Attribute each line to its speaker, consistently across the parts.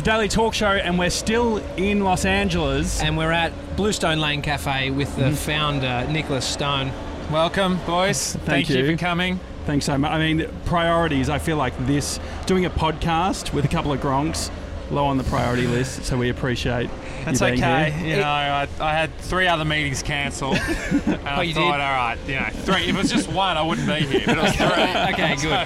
Speaker 1: the Daily Talk Show, and we're still in Los Angeles.
Speaker 2: And we're at Bluestone Lane Cafe with the founder, Nicholas Stone.
Speaker 3: Welcome, boys. Thank you for coming.
Speaker 1: Thanks so much. I mean, priorities, I feel like this, doing a podcast with a couple of gronks, low on the priority list, so we appreciate
Speaker 3: That's
Speaker 1: you being
Speaker 3: okay.
Speaker 1: here.
Speaker 3: You know, I had 3 other meetings cancelled. And I
Speaker 2: you
Speaker 3: thought,
Speaker 2: did?
Speaker 3: all right, 3. If it was just 1, I wouldn't be here. But it was 3.
Speaker 2: Okay, good.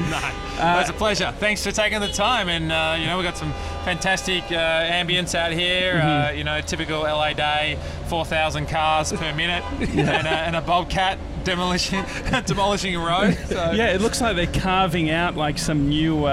Speaker 3: It was a pleasure. Thanks for taking the time. And, we've got some fantastic ambience out here. Typical LA day, 4,000 cars per minute, and a bobcat demolishing a road. So.
Speaker 1: Yeah, it looks like they're carving out like some new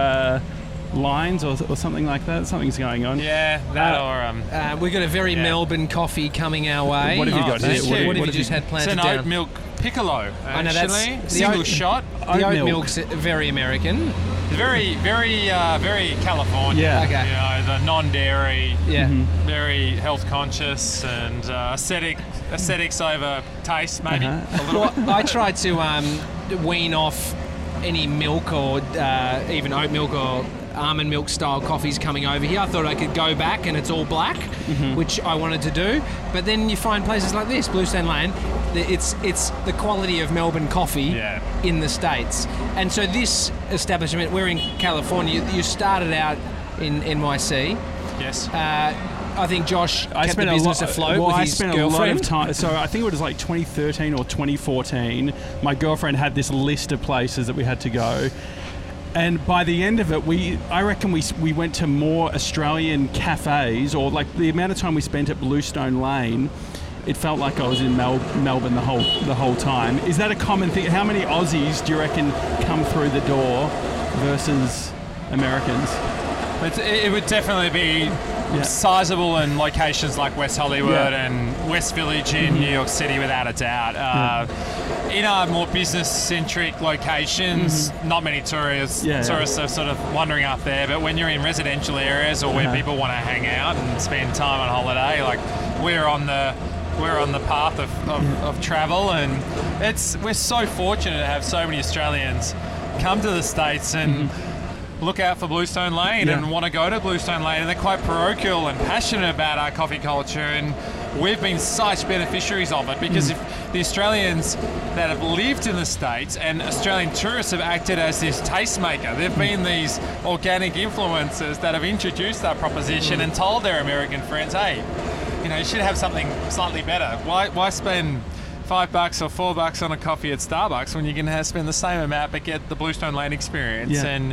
Speaker 1: lines or something like that. Something's going on.
Speaker 3: Yeah, that
Speaker 2: we've got a very Melbourne coffee coming our way.
Speaker 1: What have you got here?
Speaker 2: What have you just had planted
Speaker 3: down? It's an oat milk piccolo,
Speaker 2: I know
Speaker 3: actually.
Speaker 2: that's
Speaker 3: Single shot.
Speaker 2: The oat milk's very American.
Speaker 3: Very, very California.
Speaker 1: Yeah.
Speaker 2: Okay.
Speaker 3: The non-dairy, very health conscious and aesthetics over taste, maybe. A little bit.
Speaker 2: Well, I tried to wean off any milk or even oat milk or almond milk style coffees coming over here. I thought I could go back and it's all black, which I wanted to do. But then you find places like this, Bluestone Lane, it's the quality of Melbourne coffee in the States. And so this establishment, we're in California, you started out in NYC.
Speaker 3: Yes.
Speaker 2: I think Josh kept the business afloat with his girlfriend.
Speaker 1: A lot of time. So I think it was like 2013 or 2014. My girlfriend had this list of places that we had to go. And by the end of it, I reckon we went to more Australian cafes, or like the amount of time we spent at Bluestone Lane, it felt like I was in Melbourne the whole time. Is that a common thing? How many Aussies do you reckon come through the door versus Americans?
Speaker 3: It would definitely be sizable in locations like West Hollywood and West Village in New York City, without a doubt. In our more business-centric locations, not many tourists are sort of wandering up there, but when you're in residential areas or where people want to hang out and spend time on holiday, like we're on the path of travel, and we're so fortunate to have so many Australians come to the States and look out for Bluestone Lane and want to go to Bluestone Lane, and they're quite parochial and passionate about our coffee culture, and we've been such beneficiaries of it because if the Australians that have lived in the States and Australian tourists have acted as this tastemaker. They've been these organic influencers that have introduced that proposition and told their American friends, hey, you should have something slightly better. Why spend $5 or $4 on a coffee at Starbucks when you can spend the same amount but get the Bluestone Lane experience? And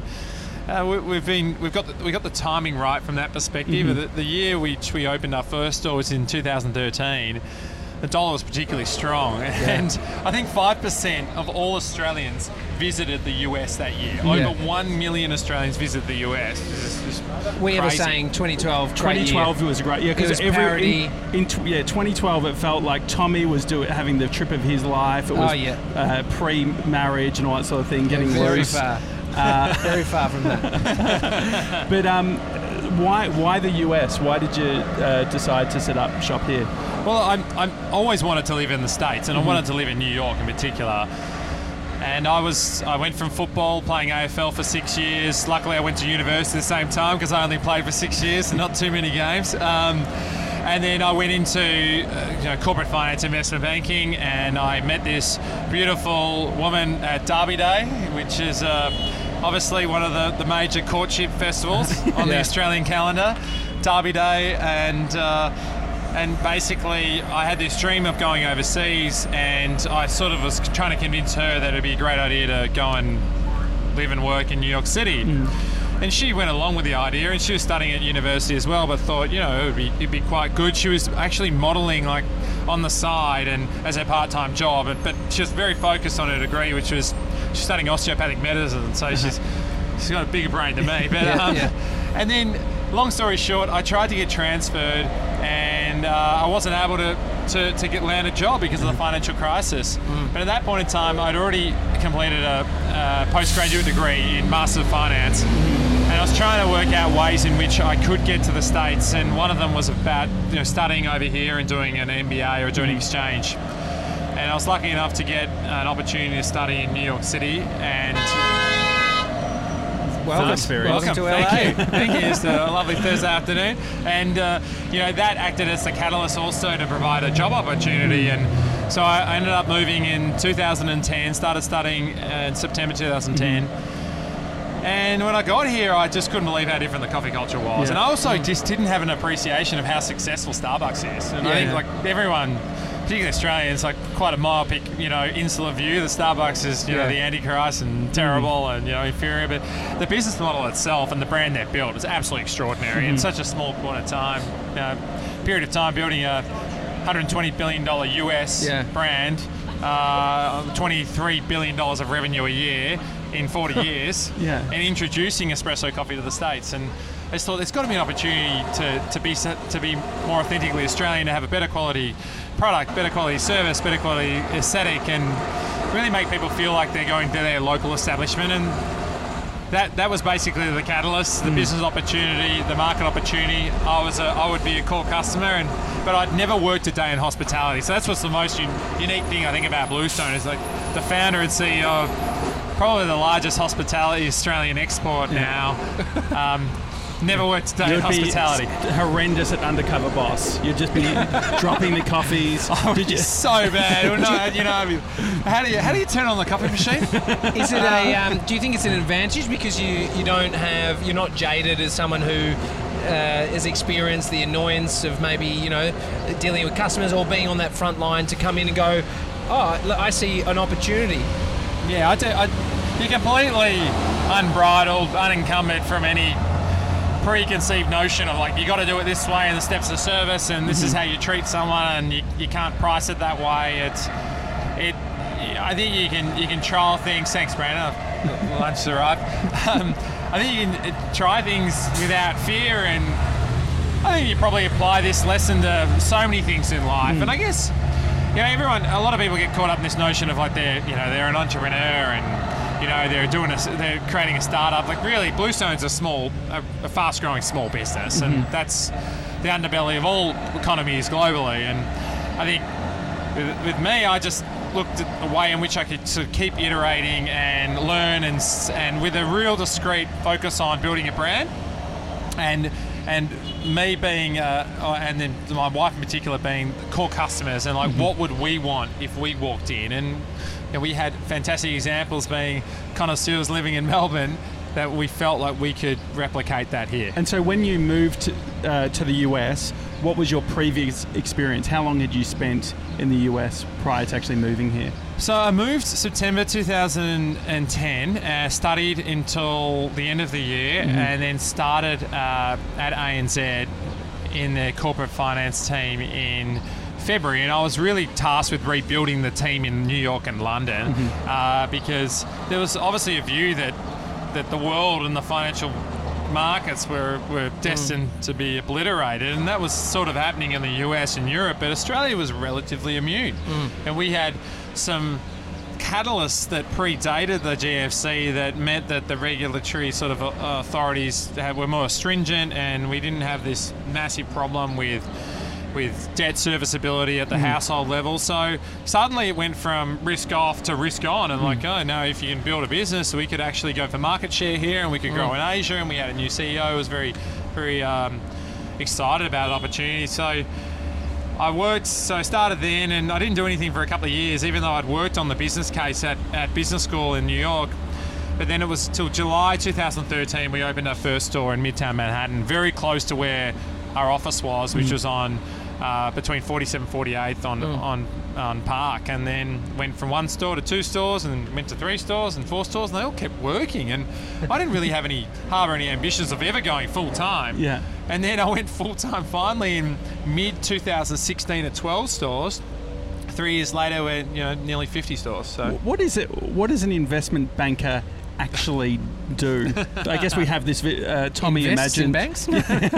Speaker 3: we got the timing right from that perspective. The year which we opened our first store was in 2013. The dollar was particularly strong, and I think 5% of all Australians visited the US that year. Over 1 million Australians visited the US.
Speaker 2: We were saying 2012.
Speaker 1: 2012 was great, because
Speaker 2: in
Speaker 1: 2012 it felt like Tommy was having the trip of his life. It was pre-marriage and all that sort of thing, getting
Speaker 2: very
Speaker 1: loose.
Speaker 2: Far. Very far from that.
Speaker 1: But why the US? Why did you decide to set up shop here?
Speaker 3: Well, I always wanted to live in the States, and I wanted to live in New York in particular. And I went from football, playing AFL for 6 years. Luckily, I went to university at the same time because I only played for 6 years, and not too many games. And then I went into corporate finance, investment banking, and I met this beautiful woman at Derby Day, which is obviously one of the major courtship festivals on the Australian calendar, Derby Day, and basically I had this dream of going overseas, and I sort of was trying to convince her that it'd be a great idea to go and live and work in New York City. And she went along with the idea, and she was studying at university as well, but thought, it'd be quite good. She was actually modelling like on the side and as a part-time job, but she was very focused on her degree, which was she's studying osteopathic medicine, so she's got a bigger brain than me. But and then, long story short, I tried to get transferred, and I wasn't able to land a job because of the financial crisis. But at that point in time, I'd already completed a postgraduate degree in Master of Finance, and I was trying to work out ways in which I could get to the States, and one of them was about studying over here and doing an MBA or doing an exchange. And I was lucky enough to get an opportunity to study in New York City, and
Speaker 2: Welcome.
Speaker 1: experience.
Speaker 3: Welcome
Speaker 2: to
Speaker 3: Thank
Speaker 2: LA.
Speaker 3: you. Thank you. It's a lovely Thursday afternoon. And, that acted as the catalyst also to provide a job opportunity. And so I ended up moving in 2010, started studying in September 2010. And when I got here, I just couldn't believe how different the coffee culture was.
Speaker 1: Yeah.
Speaker 3: And I also just didn't have an appreciation of how successful Starbucks is. And I think like everyone, particularly Australians, like quite a myopic, insular view. The Starbucks is, the Antichrist and terrible and, inferior. But the business model itself and the brand they've built is absolutely extraordinary in such a small point of time, period of time, building a $120 billion US brand, $23 billion of revenue a year in 40 years, and introducing espresso coffee to the States. And I just thought there's got to be an opportunity to be more authentically Australian, to have a better quality product, better quality service, better quality aesthetic, and really make people feel like they're going to their local establishment. And that was basically the catalyst, the business opportunity, the market opportunity. I would be a core customer, but I'd never worked a day in hospitality. So that's what's the most unique thing I think about Bluestone is like the founder and CEO of probably the largest hospitality Australian export now. Never worked a day in hospitality.
Speaker 1: Horrendous at undercover boss. You'd just be dropping the coffees.
Speaker 3: So bad. Well, no, how do you turn on the coffee machine?
Speaker 2: Is it do you think it's an advantage because you're not jaded as someone who has experienced the annoyance of maybe dealing with customers or being on that front line to come in and go, oh, I see an opportunity?
Speaker 3: Yeah, I do. You're completely unbridled, unencumbered from any preconceived notion of like you got to do it this way and the steps of service and this is how you treat someone and you can't price it that way. I think you can trial things. Thanks, Brandon. Lunch's arrived. I think you can try things without fear, and I think you probably apply this lesson to so many things in life. And I guess a lot of people get caught up in this notion of like they're an entrepreneur and they're creating a startup. Like really, Bluestone's a fast-growing small business, and that's the underbelly of all economies globally. And I think with me, I just looked at a way in which I could sort of keep iterating and learn, and with a real discrete focus on building a brand, and me being, and then my wife in particular being core customers, and like what would we want if we walked in? And we had fantastic examples being connoisseurs living in Melbourne that we felt like we could replicate that here.
Speaker 1: And so when you moved to the US, what was your previous experience? How long had you spent in the US prior to actually moving here?
Speaker 3: So I moved September 2010, studied until the end of the year, and then started at ANZ in their corporate finance team in February. And I was really tasked with rebuilding the team in New York and London because there was obviously a view that the world and the financial markets were destined to be obliterated, and that was sort of happening in the US and Europe, but Australia was relatively immune. And we had some catalysts that predated the GFC that meant that the regulatory sort of authorities were more stringent, and we didn't have this massive problem with debt serviceability at the household level. So suddenly it went from risk off to risk on, and if you can build a business, we could actually go for market share here, and we could grow in Asia, and we had a new CEO who was very, very excited about the opportunity. So I started then, and I didn't do anything for a couple of years, even though I'd worked on the business case at business school in New York. But then it was till July 2013 we opened our first store in Midtown Manhattan, very close to where our office was, which was on between 47th and 48th on Park, and then went from one store to two stores, and went to 3 stores and 4 stores, and they all kept working. And I didn't really harbour any ambitions of ever going full time.
Speaker 1: Yeah.
Speaker 3: And then I went full time finally in mid 2016 at 12 stores. 3 years later, we're nearly 50 stores. So
Speaker 1: what is it? What does an investment banker actually do? I guess we have this Tommy
Speaker 2: Invests in
Speaker 1: imagined
Speaker 2: banks?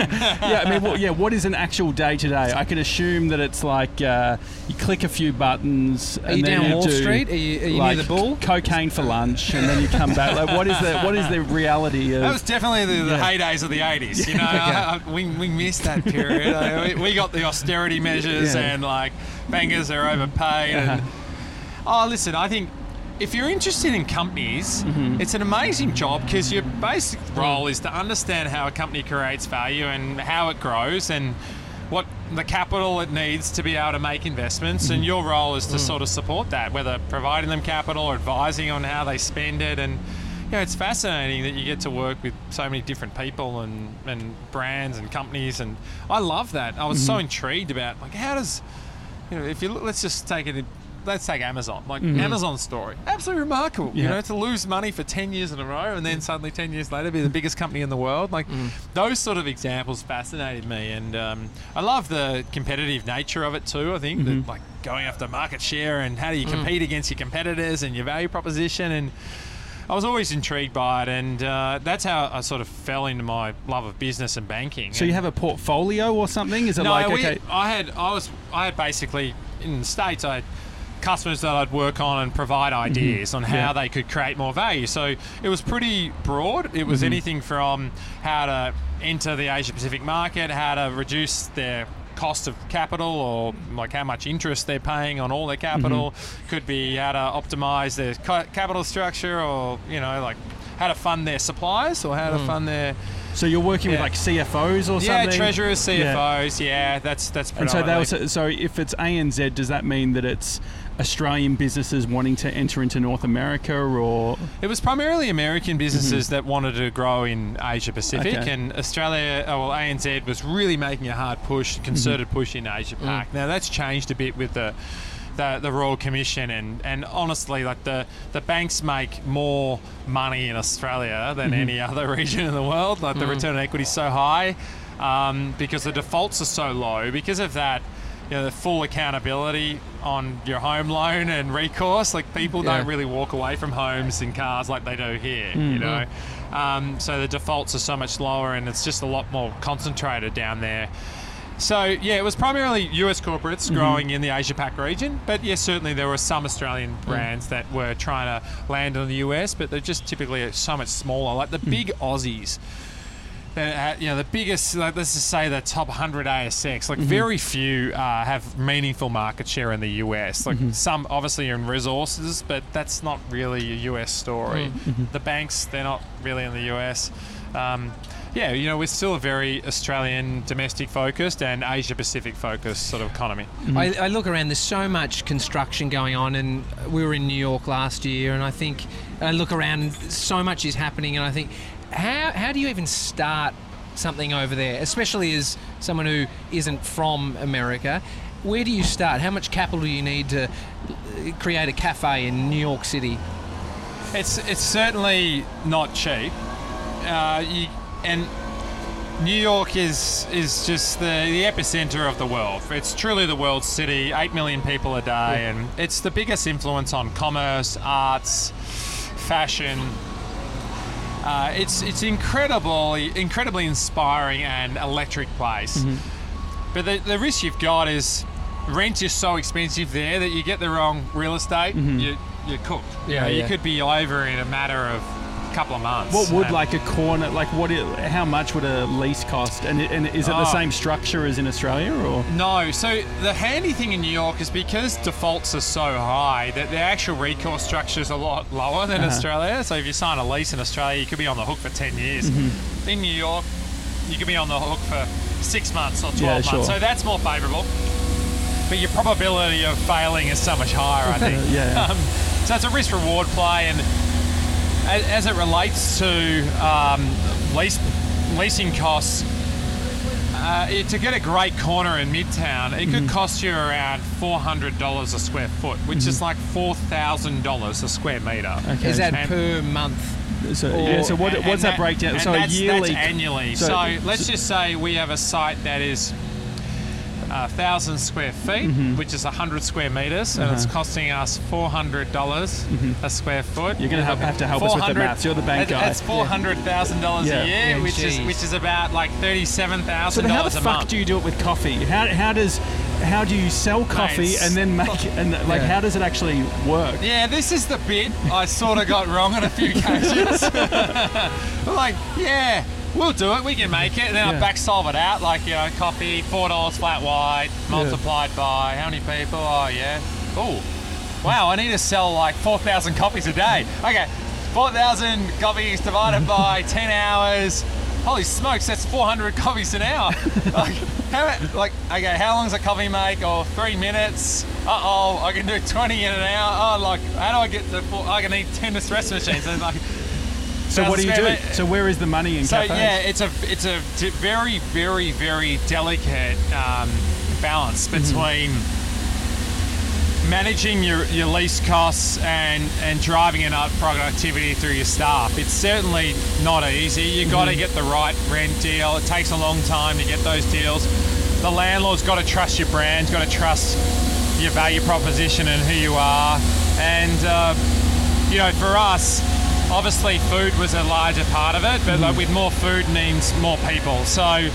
Speaker 1: what is an actual day to day? I can assume that it's like you click a few buttons.
Speaker 2: Are you
Speaker 1: then
Speaker 2: down Wall
Speaker 1: do,
Speaker 2: Street? Are you near the Bull?
Speaker 1: Cocaine for lunch, and then you come back. Like, what is the reality of?
Speaker 3: That was definitely the heydays of the 80s. We missed that period. We got the austerity measures, and like bankers are overpaid. And listen, I think if you're interested in companies, it's an amazing job because your basic role is to understand how a company creates value and how it grows and what the capital it needs to be able to make investments, and your role is to sort of support that, whether providing them capital or advising on how they spend it. And it's fascinating that you get to work with so many different people and brands and companies, and I love that. I was so intrigued about, like, how does, if you look, let's take Amazon, Amazon's story. Absolutely remarkable. To lose money for 10 years in a row and then suddenly 10 years later be the biggest company in the world. Those sort of examples fascinated me, and I love the competitive nature of it too. I think that, like, going after market share and how do you compete against your competitors and your value proposition, and I was always intrigued by it, and that's how I sort of fell into my love of business and banking.
Speaker 1: So you have a portfolio or something? Is it
Speaker 3: I had basically, in the States, I had customers that I'd work on and provide ideas on how they could create more value. So it was pretty broad. It was anything from how to enter the Asia Pacific market, how to reduce their cost of capital, or like how much interest they're paying on all their capital. Could be how to optimize their capital structure, or like how to fund their suppliers, or how to fund their.
Speaker 1: So you're working with like CFOs or something?
Speaker 3: Yeah, treasurers, CFOs. Yeah, that's predominantly.
Speaker 1: And so if it's ANZ, does that mean that it's Australian businesses wanting to enter into North America, or? It
Speaker 3: was primarily American businesses that wanted to grow in Asia Pacific, and ANZ was really making a hard push, concerted push in Asia Pac. Now that's changed a bit with the Royal Commission, and honestly, like the banks make more money in Australia than any other region in the world. Like the return on equity is so high because the defaults are so low. Because of that, the full accountability on your home loan and recourse. Like people don't really walk away from homes and cars like they do here. So the defaults are so much lower, and it's just a lot more concentrated down there. So, it was primarily US corporates growing in the Asia-Pac region. But, certainly there were some Australian brands that were trying to land on the US, but they're just typically so much smaller. Like the big Aussies, the biggest, like, let's just say the top 100 ASX, like very few have meaningful market share in the US. Like some obviously are in resources, but that's not really a US story. The banks, they're not really in the US. We're still a very Australian domestic focused and Asia Pacific focused sort of economy.
Speaker 2: I look around, there's so much construction going on, and we were in New York last year, and I look around and so much is happening, and I think, how do you even start something over there, especially as someone who isn't from America? Where do you start? How much capital do you need to create a cafe in New York City?
Speaker 3: It's certainly not cheap. And New York is just the epicenter of the world. It's truly the world's city, 8 million people a day, and it's the biggest influence on commerce, arts, fashion. It's incredibly inspiring and electric place. But the risk you've got is rent is so expensive there that you get the wrong real estate, you're cooked. You could be over in a matter of couple of months.
Speaker 1: What would like a corner, like how much would a lease cost, and is it the same structure as in Australia, or?
Speaker 3: No, so the handy thing in New York is because defaults are so high that the actual recourse structure is a lot lower than Australia. So if you sign a lease in Australia, you could be on the hook for 10 years. In New York, you could be on the hook for 6 months or 12 months. So that's more favourable, but your probability of failing is so much higher, I think. So it's a risk reward play, and as it relates to leasing costs, to get a great corner in Midtown, it could cost you around $400 a square foot, which is like $4,000 a square metre.
Speaker 2: Okay. Is that per month?
Speaker 1: So what's that breakdown?
Speaker 3: And
Speaker 1: so yearly,
Speaker 3: that's annually. So let's just say we have a site that is 1,000 square feet, which is 100 square metres, and it's costing us $400 a square foot.
Speaker 1: You're going to have to help us with the maths. You're the bank guy.
Speaker 3: That's $400,000 a year, which is about like $37,000 a month.
Speaker 1: So how the fuck do you do it with coffee? How do you sell coffee and then make it, and how does it actually work?
Speaker 3: Yeah, this is the bit I sort of got wrong on a few occasions. We'll do it, we can make it, and then I back solve it out, coffee, $4 flat white, multiplied by how many people? wow, I need to sell like 4,000 copies a day. Okay, 4,000 copies divided by 10 hours. Holy smokes, that's 400 copies an hour. How long does a coffee make? Or 3 minutes? I can do 20 in an hour. How do I get to I can need 10 espresso machines. And
Speaker 1: so what do you do? So where is the money in cafes?
Speaker 3: Yeah, it's a very, very, very delicate balance between managing your lease costs and driving enough productivity through your staff. It's certainly not easy. You've got to get the right rent deal. It takes a long time to get those deals. The landlord's got to trust your brand, got to trust your value proposition and who you are. And, for us, obviously food was a larger part of it, but with more food means more people. So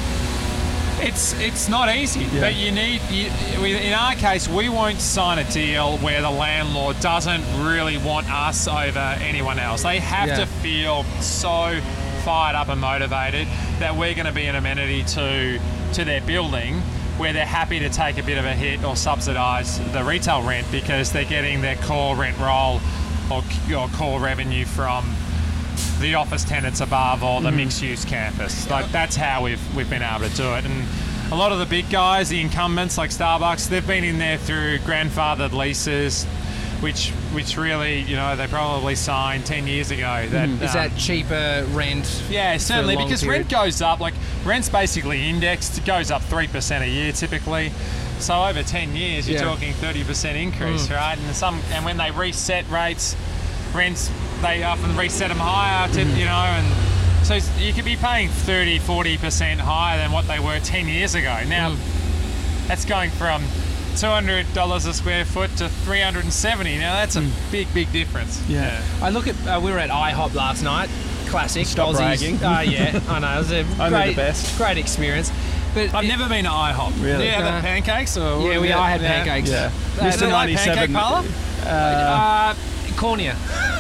Speaker 3: it's not easy, but in our case, we won't sign a deal where the landlord doesn't really want us over anyone else. They have to feel so fired up and motivated that we're going to be an amenity to their building, where they're happy to take a bit of a hit or subsidise the retail rent because they're getting their core rent roll or core revenue from the office tenants above or the mixed-use campus. That's how we've been able to do it. And a lot of the big guys, the incumbents like Starbucks, they've been in there through grandfathered leases, which really, they probably signed 10 years ago.
Speaker 2: Is that cheaper rent?
Speaker 3: Yeah, certainly, because rent goes up. Rent's basically indexed. It goes up 3% a year typically. So over 10 years, you're talking 30% increase, right? And when they reset rates, rents, they often reset them higher, and so you could be paying 30, 40% higher than what they were 10 years ago. Now, that's going from $200 a square foot to $370. Now, that's a big, big difference.
Speaker 1: Yeah.
Speaker 2: I look at, we were at IHOP last night. Classic.
Speaker 1: Stop bragging.
Speaker 2: Yeah, I know. It was a
Speaker 1: the best.
Speaker 2: Great experience. But
Speaker 3: I've never been to IHOP.
Speaker 1: Really?
Speaker 3: Do you have the pancakes? Or
Speaker 2: I had pancakes.
Speaker 1: Yeah.
Speaker 3: Mr. 97. Pancake parlour?
Speaker 2: Cornea.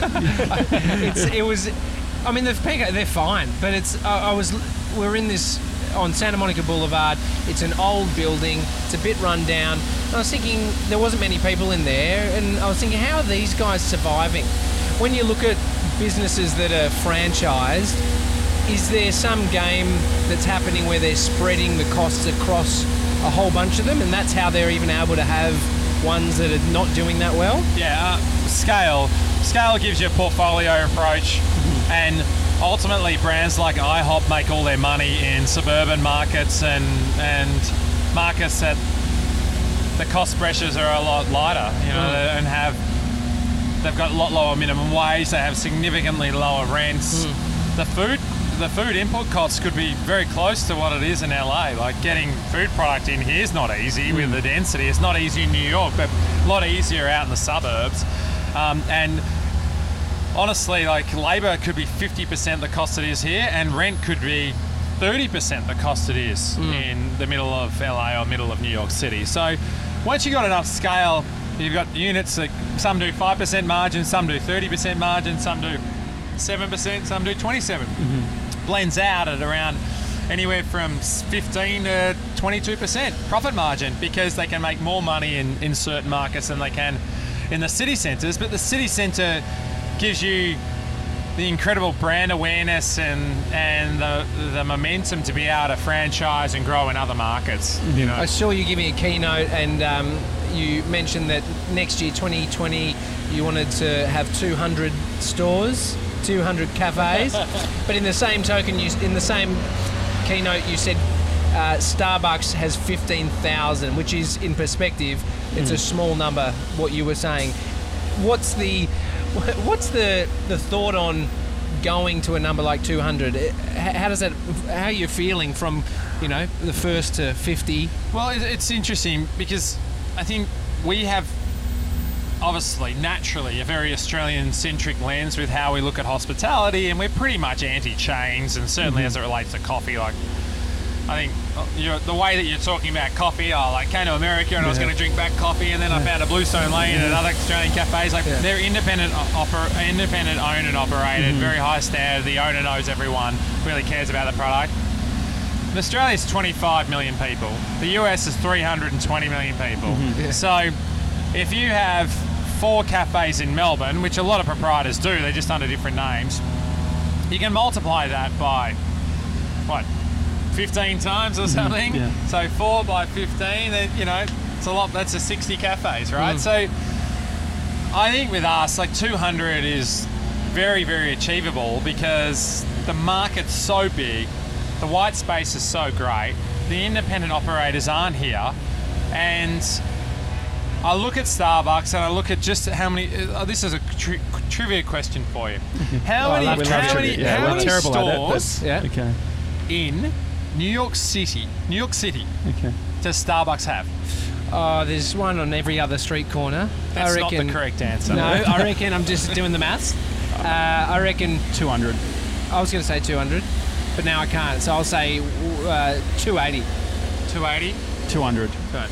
Speaker 2: The pancake, they're fine, but we're in this on Santa Monica Boulevard. It's an old building. It's a bit run down. And I was thinking there wasn't many people in there, and I was thinking, how are these guys surviving? When you look at businesses that are franchised, is there some game that's happening where they're spreading the costs across a whole bunch of them, and that's how they're even able to have ones that are not doing that well?
Speaker 3: Yeah, scale. Scale gives you a portfolio approach, and ultimately brands like IHOP make all their money in suburban markets and markets that the cost pressures are a lot lighter, and they've got a lot lower minimum wage. They have significantly lower rents. The food input costs could be very close to what it is in LA. Like getting food product in here is not easy with the density. It's not easy in New York, but a lot easier out in the suburbs. And honestly, labour could be 50% the cost it is here, and rent could be 30% the cost it is in the middle of LA or middle of New York City. So once you've got enough scale, you've got units that some do 5% margin, some do 30% margin, some do 7%, some do 27%. Blends out at around anywhere from 15 to 22% profit margin, because they can make more money in certain markets than they can in the city centres. But the city centre gives you the incredible brand awareness and the momentum to be able to franchise and grow in other markets.
Speaker 2: I saw you give me a keynote, and you mentioned that next year, 2020, you wanted to have 200 stores, 200 cafes. But in the same token, in the same keynote, you said Starbucks has 15,000, which is, in perspective, it's a small number. What you were saying. What's the thought on going to a number like 200? How are you feeling from, the first to 50?
Speaker 3: Well, it's interesting because I think we have obviously naturally a very Australian-centric lens with how we look at hospitality, and we're pretty much anti-chains, and certainly as it relates to coffee. I think the way that you're talking about coffee, I came to America and I was going to drink back coffee, and then I found a Bluestone Lane and other Australian cafes. They're independent owned and operated, very high standard. The owner knows everyone, really cares about the product. Australia's 25 million people. The US is 320 million people. So if you have 4 cafes in Melbourne, which a lot of proprietors do, they're just under different names. You can multiply that by, 15 times or something?
Speaker 1: Yeah.
Speaker 3: So 4 by 15, then, it's a lot. That's a 60 cafes, right? So I think with us, 200 is very, very achievable because the market's so big, the white space is so great, the independent operators aren't here, and I look at Starbucks and I look at just how many. This is a trivia question for you. How many stores in New York City does Starbucks have?
Speaker 2: There's one on every other street corner.
Speaker 3: That's not the correct answer.
Speaker 2: No, I reckon I'm just doing the maths. I reckon
Speaker 1: 200.
Speaker 2: I was going to say 200, but now I can't. So I'll say 280.
Speaker 3: 280?
Speaker 1: 200.
Speaker 3: Good.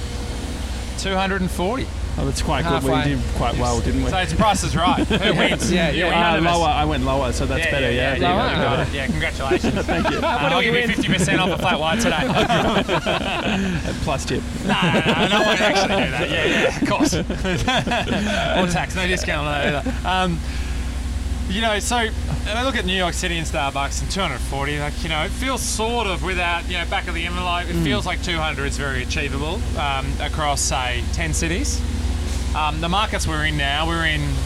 Speaker 3: 240.
Speaker 1: Oh, that's quite
Speaker 2: Halfway.
Speaker 1: good. We did quite well, didn't we?
Speaker 3: So it's Price is Right. Who wins?
Speaker 2: Yeah.
Speaker 1: Lower. I went lower, so that's better. Yeah.
Speaker 2: Lower.
Speaker 3: Yeah, congratulations.
Speaker 1: Thank you.
Speaker 3: I'll give you 50% off a flat white today.
Speaker 1: Plus tip.
Speaker 3: No, I won't actually do that. Yeah, of course. Or tax, no discount on that either. So I look at New York City and Starbucks and 240, it feels sort of without, back of the envelope, it feels like 200 is very achievable across, say, 10 cities. The markets we're in now, we're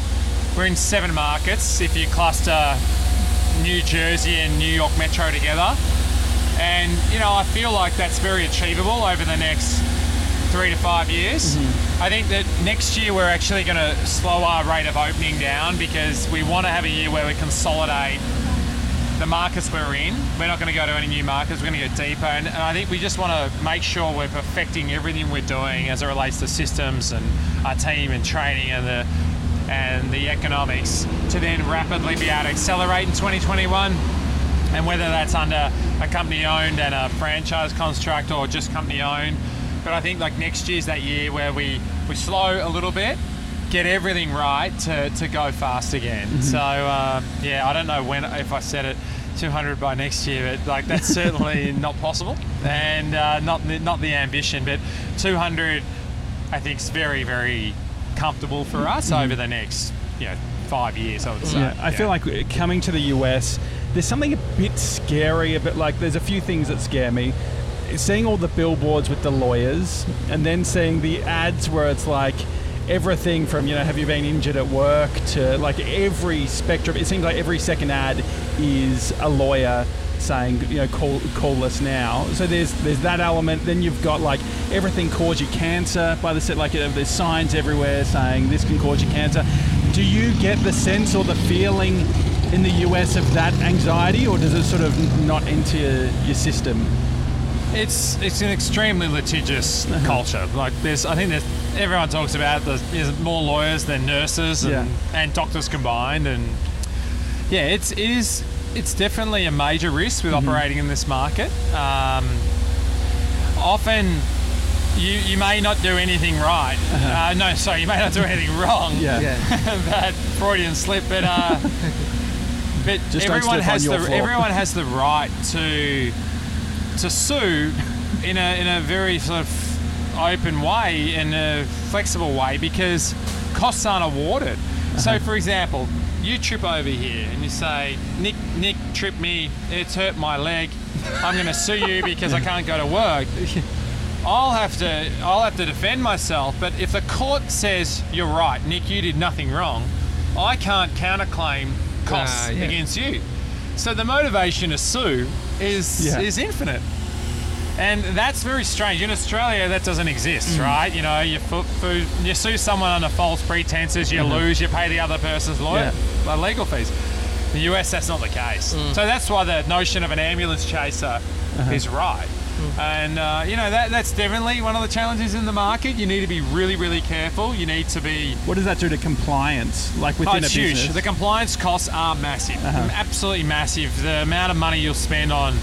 Speaker 3: in 7 markets if you cluster New Jersey and New York Metro together. And, I feel like that's very achievable over the next 3 to 5 years. I think that next year we're actually going to slow our rate of opening down because we want to have a year where we consolidate the markets we're in. We're not going to go to any new markets, we're going to go deeper. And I think we just want to make sure we're perfecting everything we're doing as it relates to systems and our team and training and the economics to then rapidly be able to accelerate in 2021. And whether that's under a company owned and a franchise construct or just company owned. But I think next year's that year where we slow a little bit, get everything right to go fast again. So I don't know if I said it 200 by next year, but that's certainly not possible and not the ambition. But 200, I think, is very, very comfortable for us over the next 5 years. I would say.
Speaker 1: Yeah, I feel like coming to the US, there's something a bit scary. There's a few things that scare me. Seeing all the billboards with the lawyers and then seeing the ads where it's everything from, have you been injured at work to every spectrum. It seems like every second ad is a lawyer saying, call us now. So there's that element. Then you've got everything cause you cancer by the set, there's signs everywhere saying this can cause you cancer. Do you get the sense or the feeling in the US of that anxiety, or does it sort of not enter your system?
Speaker 3: It's an extremely litigious culture. I think everyone talks about there's more lawyers than nurses and doctors combined, and it's definitely a major risk with operating in this market. Often you may not do anything right. You may not do anything wrong. That Freudian slip, but everyone has the right to sue in a very sort of open way, in a flexible way, because costs aren't awarded. So, for example, you trip over here and you say, Nick tripped me, it's hurt my leg, I'm going to sue you because I can't go to work. I'll have to defend myself, but if the court says, you're right, Nick, you did nothing wrong, I can't counterclaim costs against you. So the motivation to sue is infinite. And that's very strange. In Australia, that doesn't exist, right? You sue someone under false pretenses, you lose, you pay the other person's legal fees. In the US, that's not the case. So that's why the notion of an ambulance chaser is right. And, that's definitely one of the challenges in the market. You need to be really, really careful. You need to be...
Speaker 1: What does that do to compliance, within a business?
Speaker 3: Huge. The compliance costs are massive, absolutely massive. The amount of money you'll spend on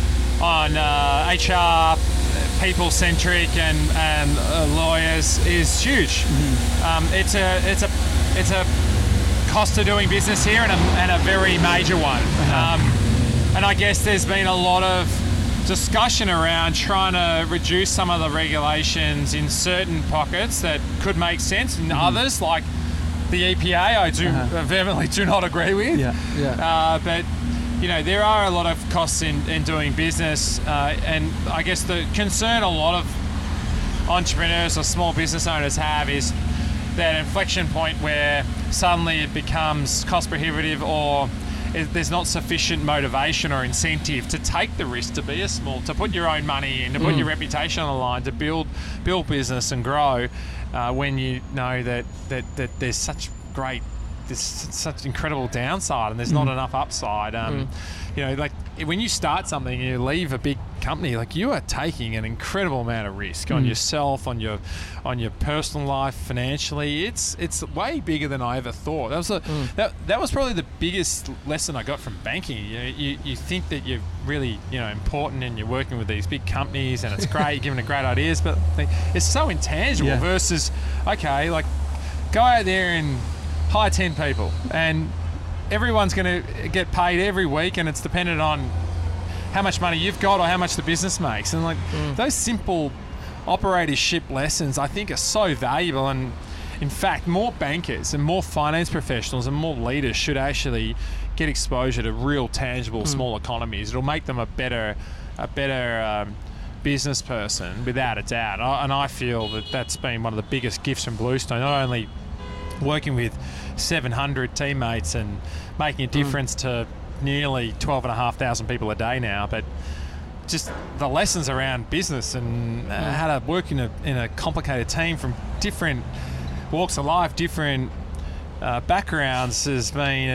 Speaker 3: HR, people-centric and lawyers is huge. It's a cost of doing business here and a very major one. And I guess there's been a lot of discussion around trying to reduce some of the regulations in certain pockets that could make sense, and others, like the EPA, I vehemently do not agree with. But there are a lot of costs in doing business, and I guess the concern a lot of entrepreneurs or small business owners have is that inflection point where suddenly it becomes cost prohibitive, or there's not sufficient motivation or incentive to take the risk, to be to put your own money in, to put your reputation on the line, to build business and grow, when you know that there's such incredible downside and there's not enough upside. Like when you start something, you leave a big company, like you are taking an incredible amount of risk on yourself, on your personal life, financially. It's way bigger than I ever thought. That was probably the biggest lesson I got from banking. You think that you're really important and you're working with these big companies and it's great, you're giving great ideas, but it's so intangible versus like go out there and hire 10 people and everyone's going to get paid every week, and it's dependent on how much money you've got or how much the business makes. And those simple operatorship lessons I think are so valuable, and in fact more bankers and more finance professionals and more leaders should actually get exposure to real tangible small economies. It'll make them a better business person without a doubt. And I feel that that's been one of the biggest gifts from Bluestone, not only working with 700 teammates and making a difference to nearly 12,500 people a day now, but just the lessons around business and how to work in a complicated team from different walks of life, different backgrounds has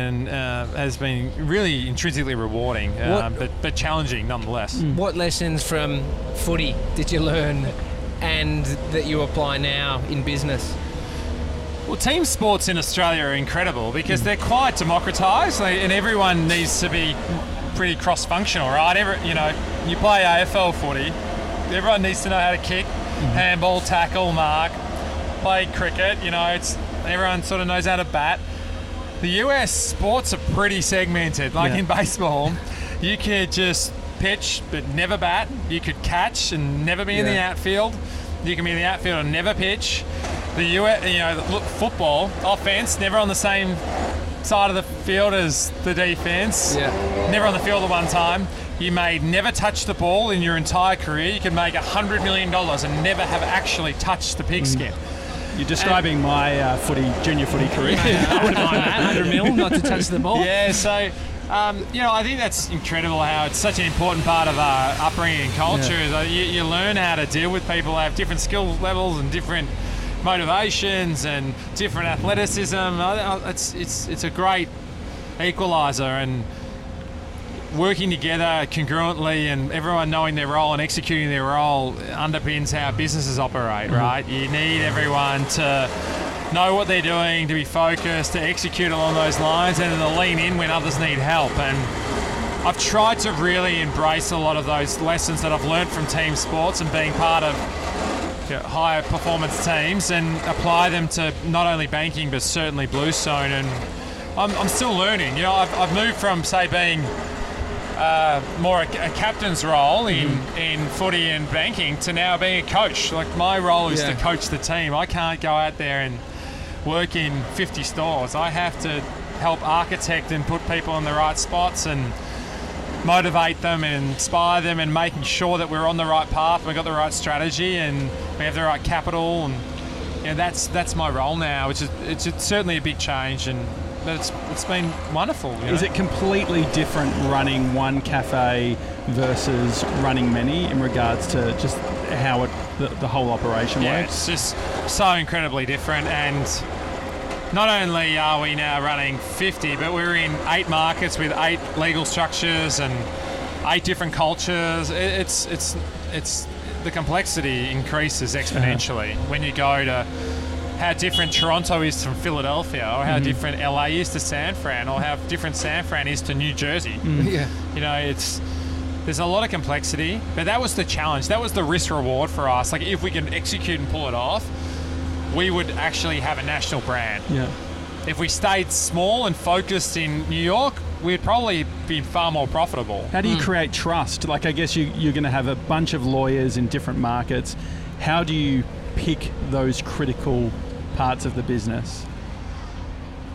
Speaker 3: been really intrinsically rewarding, but challenging nonetheless.
Speaker 2: What lessons from footy did you learn and that you apply now in business?
Speaker 3: Well, team sports in Australia are incredible because they're quite democratised, and everyone needs to be pretty cross-functional, right? You play AFL footy, everyone needs to know how to kick, handball, tackle, mark, play cricket. Everyone sort of knows how to bat. The US sports are pretty segmented. In baseball, you could just pitch but never bat. You could catch and never be in the outfield. You can be in the outfield and never pitch. The US, football offense, never on the same side of the field as the defense. Never on the field at one time. You may never touch the ball in your entire career. You can make $100 million and never have actually touched the pigskin.
Speaker 1: You're describing my junior footy career.
Speaker 2: I wouldn't mind that, 100 mil, not to touch the ball.
Speaker 3: Yeah, so I think that's incredible how it's such an important part of our upbringing and culture. You learn how to deal with people who have different skill levels and different motivations and different athleticism. It's a great equaliser, and working together congruently and everyone knowing their role and executing their role underpins how businesses operate, right? You need everyone to know what they're doing, to be focused, to execute along those lines, and to lean in when others need help. And I've tried to really embrace a lot of those lessons that I've learned from team sports and being part of higher performance teams and apply them to not only banking but certainly Bluestone. And I'm still learning. I've moved from, say, being more a captain's role in footy and banking to now being a coach. My role is to coach the team. I can't go out there and work in 50 stores. I have to help architect and put people in the right spots and motivate them and inspire them, and making sure that we're on the right path, we've got the right strategy, and we have the right capital. And that's my role now, which is it's certainly a big change, but it's been wonderful.
Speaker 1: Is it completely different running one cafe versus running many in regards to just how the whole operation works?
Speaker 3: It's just so incredibly different. And not only are we now running 50, but we're in 8 markets with 8 legal structures and 8 different cultures. It's the complexity increases exponentially when you go to how different Toronto is from Philadelphia, or how different LA is to San Fran, or how different San Fran is to New Jersey. There's a lot of complexity, but that was the challenge. That was the risk reward for us. If we can execute and pull it off, we would actually have a national brand. If we stayed small and focused in New York, we'd probably be far more profitable.
Speaker 1: How do you create trust? I guess you're going to have a bunch of lawyers in different markets. How do you pick those critical parts of the business?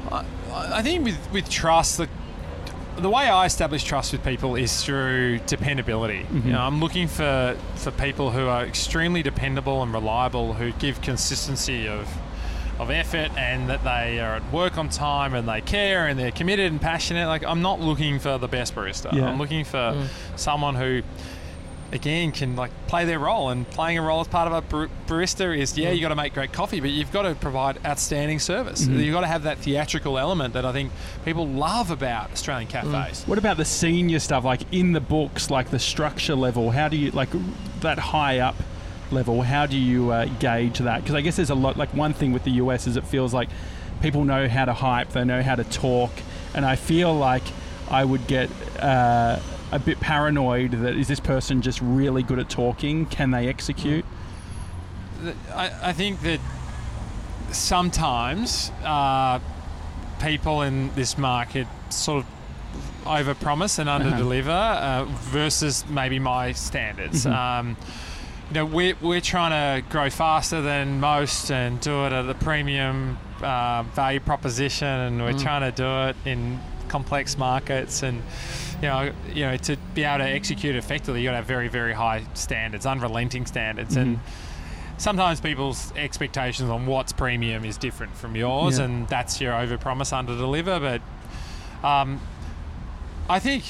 Speaker 3: I think with trust, the way I establish trust with people is through dependability.
Speaker 1: Mm-hmm.
Speaker 3: You know, I'm looking for people who are extremely dependable and reliable, who give consistency of effort, and that they are at work on time and they care and they're committed and passionate. Like, I'm not looking for the best barista.
Speaker 1: Yeah.
Speaker 3: I'm looking for someone who, again, can like play their role, and playing a role as part of a barista is, you got to make great coffee, but you've got to provide outstanding service. You've got to have that theatrical element that I think people love about Australian cafes.
Speaker 1: What about the senior stuff, like in the books, like the structure level? How do you, like that high up level, how do you gauge that? Because I guess there's a lot, like one thing with the US is it feels like people know how to hype, they know how to talk, and I feel like I would get a bit paranoid that, is this person just really good at talking? Can they execute?
Speaker 3: I think that sometimes people in this market sort of overpromise and underdeliver versus maybe my standards. You know, we're trying to grow faster than most and do it at a premium value proposition, and we're trying to do it in complex markets, and you know to be able to execute effectively, you got to have very, very high standards, unrelenting standards, and sometimes people's expectations on what's premium is different from yours, and that's your overpromise, underdeliver. But I think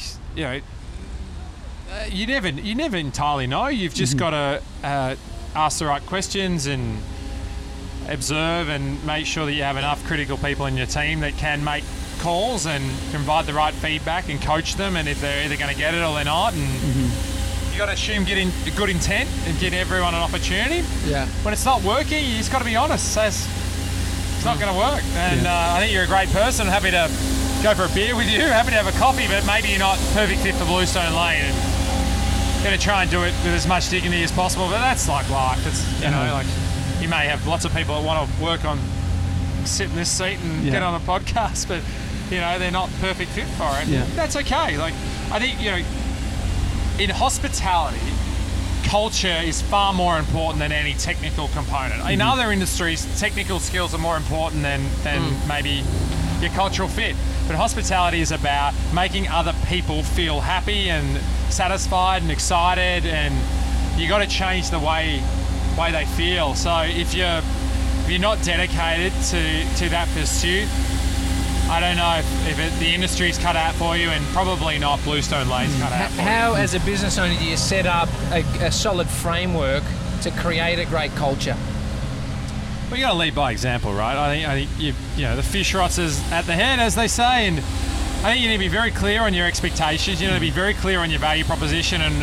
Speaker 3: you never entirely know. You've just got to ask the right questions and observe and make sure that you have enough critical people in your team that can make calls and provide the right feedback and coach them, and if they're either going to get it or they're not, and you got to assume getting good intent and give everyone an opportunity. When it's not working, you just got to be honest. Say it's not going to work, and I think you're a great person. I'm happy to go for a beer with you, happy to have a coffee, but maybe you're not perfect fit for Bluestone Lane, and going to try and do it with as much dignity as possible. But that's like life. It's like you may have lots of people that want to work on, sit in this seat and get on a podcast, but they're not perfect fit for it. That's okay. Like, I think in hospitality, culture is far more important than any technical component. In other industries, technical skills are more important than maybe your cultural fit. But hospitality is about making other people feel happy and satisfied and excited, and you got to change the way they feel. So if you're not dedicated to that pursuit, I don't know if the industry's cut out for you, and probably not Bluestone Lane's cut out for you.
Speaker 2: How, as a business owner, do you set up a solid framework to create a great culture?
Speaker 3: Well, you got to lead by example, right? I think the fish rots is at the head, as they say, and I think you need to be very clear on your expectations. You need to be very clear on your value proposition and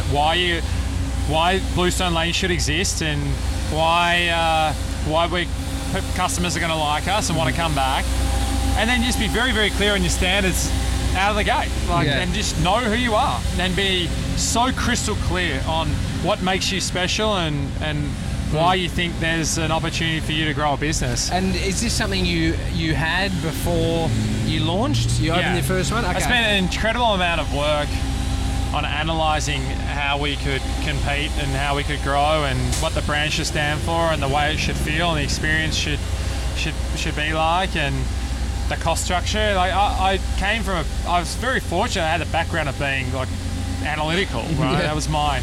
Speaker 3: why Bluestone Lane should exist, and why customers are going to like us and want to come back. And then just be very, very clear on your standards out of the gate, and just know who you are, and be so crystal clear on what makes you special and why you think there's an opportunity for you to grow a business.
Speaker 2: And is this something you had before you launched? You opened your first one? Okay.
Speaker 3: I spent an incredible amount of work on analysing how we could compete and how we could grow, and what the brand should stand for, and the way it should feel, and the experience should be like, and the cost structure. Like I was very fortunate. I had the background of being like analytical, right? That was my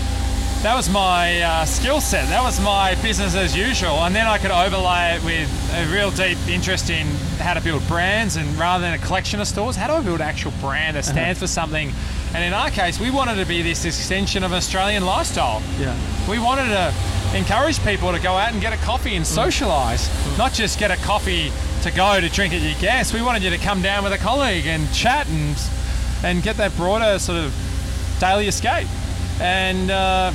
Speaker 3: skill set. That was my business as usual. And then I could overlay it with a real deep interest in how to build brands, and rather than a collection of stores, how do I build an actual brand that stands for something? And in our case, we wanted to be this extension of Australian lifestyle. We wanted to encourage people to go out and get a coffee and socialise, not just get a coffee to go to drink at your guests. We wanted you to come down with a colleague and chat and get that broader sort of daily escape. And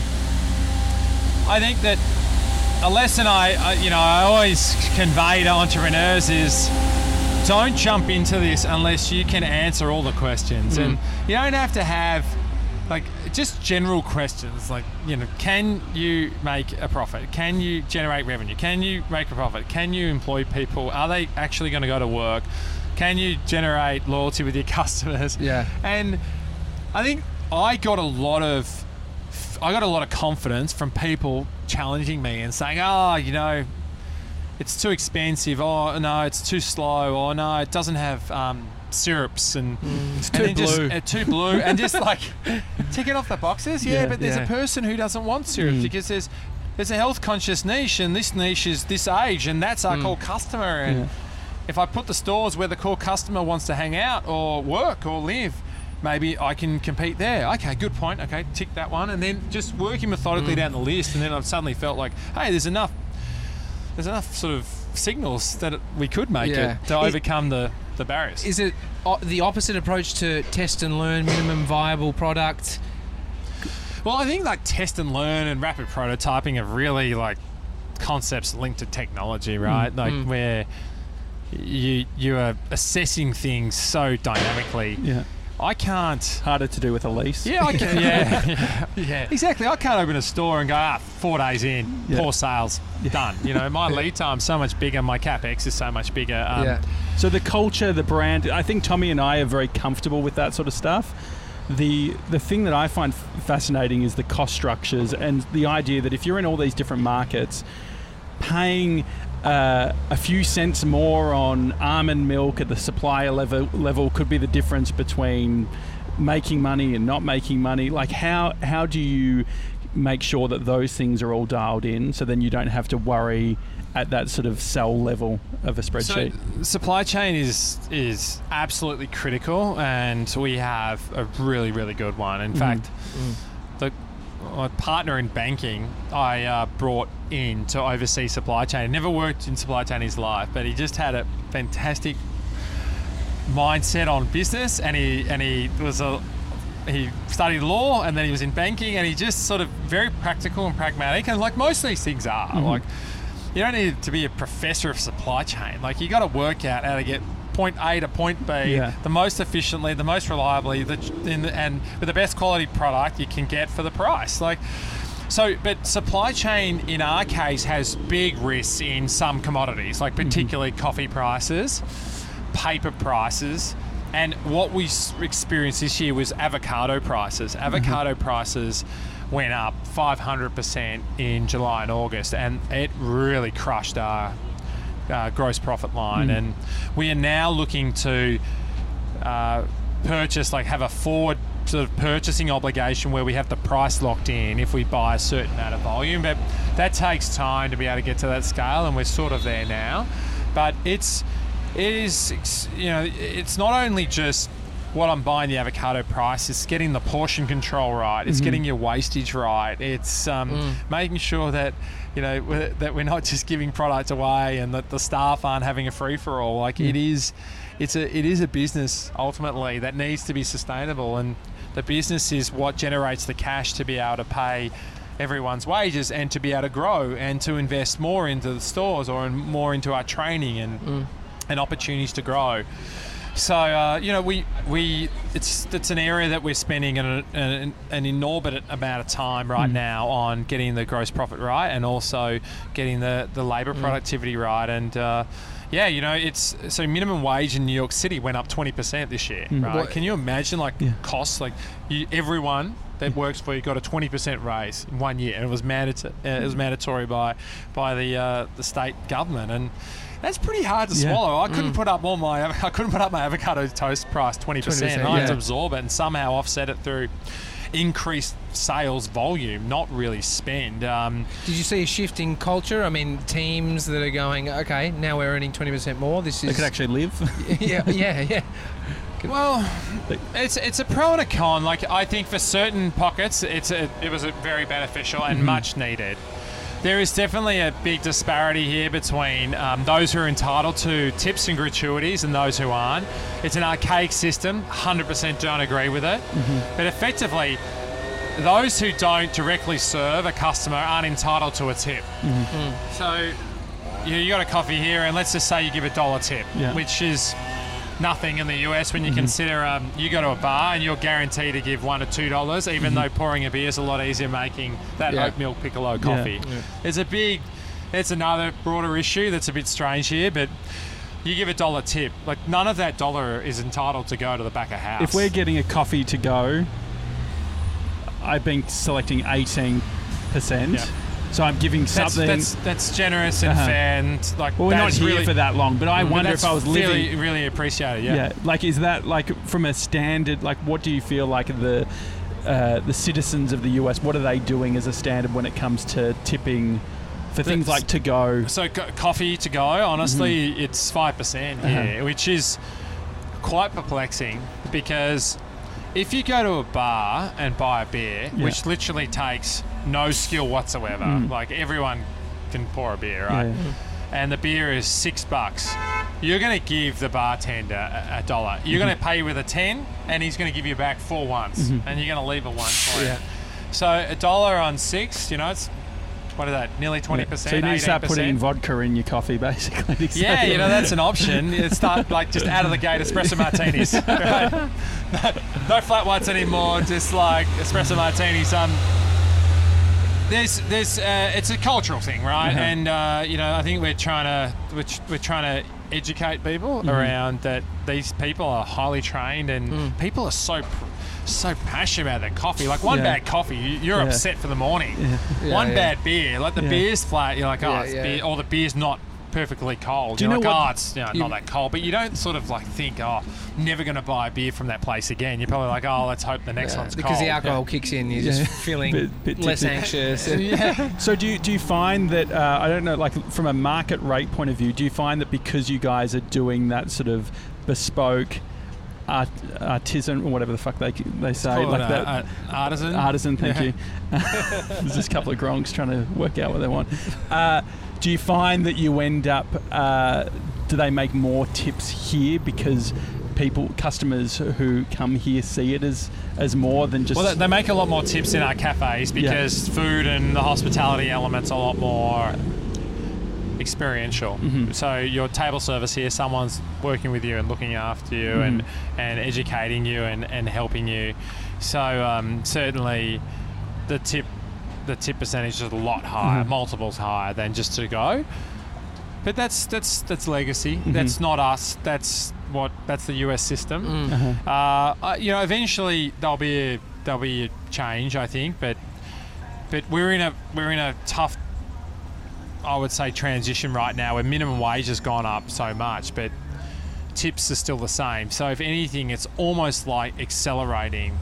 Speaker 3: I think that a lesson I always convey to entrepreneurs is, don't jump into this unless you can answer all the questions. And you don't have to have like just general questions like, can you make a profit? Can you generate revenue? Can you make a profit? Can you employ people? Are they actually going to go to work? Can you generate loyalty with your customers? And I think I got a lot of confidence from people challenging me and saying, it's it's too expensive. Oh no, it's too slow. Oh no, it doesn't have syrups and
Speaker 1: It's too blue.
Speaker 3: Too blue, and just like ticking off the boxes. Yeah,
Speaker 1: Yeah,
Speaker 3: but there's
Speaker 2: yeah.
Speaker 3: a person who doesn't want syrups because there's a health conscious niche, and this niche is this age, and that's our core customer. And if I put the stores where the core customer wants to hang out or work or live, maybe I can compete there. Okay, good point. Okay, tick that one, and then just working methodically down the list, and then I've suddenly felt like, hey, there's enough sort of signals that we could make
Speaker 2: Yeah.
Speaker 3: it to overcome the barriers.
Speaker 2: Is it the opposite approach to test and learn, minimum viable product?
Speaker 3: Well, I think like test and learn and rapid prototyping are really like concepts linked to technology, right? Where you are assessing things so dynamically.
Speaker 1: Yeah.
Speaker 3: I can't.
Speaker 1: Harder to do with a lease.
Speaker 3: Yeah, I can. Yeah, exactly. I can't open a store and go, 4 days in,
Speaker 1: Yeah.
Speaker 3: poor sales, done. You know, my lead time's so much bigger, my capex is so much bigger.
Speaker 1: So the culture, the brand, I think Tommy and I are very comfortable with that sort of stuff. The thing that I find fascinating is the cost structures and the idea that if you're in all these different markets, paying a few cents more on almond milk at the supplier level could be the difference between making money and not making money. Like how do you make sure that those things are all dialed in so then you don't have to worry at that sort of cell level of a spreadsheet?
Speaker 3: So supply chain is absolutely critical, and we have a really, really good one. In fact, my partner in banking, I brought in to oversee supply chain. Never worked in supply chain in his life, but he just had a fantastic mindset on business, and he studied law, and then he was in banking, and he just sort of very practical and pragmatic, and like most of these things are. Like, you don't need to be a professor of supply chain. Like, you got to work out how to get point A to point B the most efficiently, the most reliably, and with the best quality product you can get for the price. Like, so, but supply chain in our case has big risks in some commodities, like particularly coffee prices, paper prices, and what we experienced this year was avocado prices. Avocado prices went up 500% in July and August, and it really crushed our gross profit line. And we are now looking to purchase, like have a forward sort of purchasing obligation where we have the price locked in if we buy a certain amount of volume, but that takes time to be able to get to that scale, and we're sort of there now. But it is, you know, it's not only just what I'm buying the avocado price, it's getting the portion control right, it's getting your wastage right, it's making sure that, you know, that we're not just giving product away and that the staff aren't having a free-for-all. Like, it is a business ultimately that needs to be sustainable, and the business is what generates the cash to be able to pay everyone's wages and to be able to grow and to invest more into the stores or more into our training and opportunities to grow. So you know, it's an area that we're spending an inordinate amount of time right now on getting the gross profit right, and also getting the labour productivity right. And yeah, you know, so minimum wage in New York City went up 20% this year. Right?
Speaker 2: What-
Speaker 3: Can you imagine costs? Like, everyone that works for you got a 20% raise in 1 year, and it was mandatory by the state government. And that's pretty hard to swallow. I couldn't put up my avocado toast price 20%. I had to absorb it and somehow offset it through increased sales volume, not really spend.
Speaker 2: Did you see a shift in culture? I mean, teams that are going, okay, now we're earning 20% more. This is
Speaker 1: They could actually live.
Speaker 2: yeah.
Speaker 3: Well, it's a pro and a con. Like, I think for certain pockets, it was very beneficial and much needed. There is definitely a big disparity here between those who are entitled to tips and gratuities and those who aren't. It's an archaic system, 100% don't agree with it. But effectively, those who don't directly serve a customer aren't entitled to a tip. So you got a coffee here, and let's just say you give $1 tip, which is nothing in the US when you consider you go to a bar and you're guaranteed to give $1 or $2, even though pouring a beer is a lot easier making that oat milk piccolo coffee. It's another broader issue that's a bit strange here, but you give $1 tip, like none of that dollar is entitled to go to the back of house.
Speaker 1: If we're getting a coffee to go, I've been selecting 18%. So I'm giving something.
Speaker 3: That's generous and fair, and like
Speaker 1: well, we're not
Speaker 3: that's
Speaker 1: here
Speaker 3: really,
Speaker 1: for that long, but I wonder if I was living.
Speaker 3: Really appreciate it.
Speaker 1: Yeah, like is that like from a standard? Like, what do you feel like the citizens of the US? What are they doing as a standard when it comes to tipping for things like to go?
Speaker 3: So coffee to go. Honestly, it's 5% here, which is quite perplexing because if you go to a bar and buy a beer, which literally takes no skill whatsoever, like everyone can pour a beer, right? Yeah. And the beer is $6. You're going to give the bartender $1. You're going to pay with a 10, and he's going to give you back 4 ones, and you're going to leave a 1 for you. So $1 on 6, it's what is that? Nearly 20%.
Speaker 1: So you need to start putting vodka in your coffee, basically.
Speaker 3: Yeah, that's an option. You start like just out of the gate espresso martinis. Right? No flat whites anymore. Just like espresso martinis. There's it's a cultural thing, right? And I think we're trying to educate people around that these people are highly trained and people are so passionate about their coffee. Like one bad coffee, you're upset for the morning. One bad beer, like the beer's flat, you're like, it's beer, or the beer's not perfectly cold. You're like, it's not that cold. But you don't sort of like think, never going to buy a beer from that place again. You're probably like, let's hope the next one's cold.
Speaker 2: Because the alcohol kicks in, you're just feeling bit less anxious.
Speaker 1: So do you find that, I don't know, like from a market rate point of view, do you find that because you guys are doing that sort of bespoke artisan or whatever the fuck they say, like that artisan, thank you. There's just a couple of gronks trying to work out what they want. Do you find that you end up do they make more tips here because customers who come here see it as more than just...
Speaker 3: Well, they make a lot more tips in our cafes because food and the hospitality element's a lot more experiential. So your table service here, someone's working with you and looking after you and educating you and helping you. So certainly the tip percentage is a lot higher, multiples higher than just to go. But that's legacy. That's not us. That's the US system. Eventually there'll be a change, I think. But we're in a tough, I would say, transition right now where minimum wage has gone up so much, but tips are still the same. So if anything, it's almost like accelerating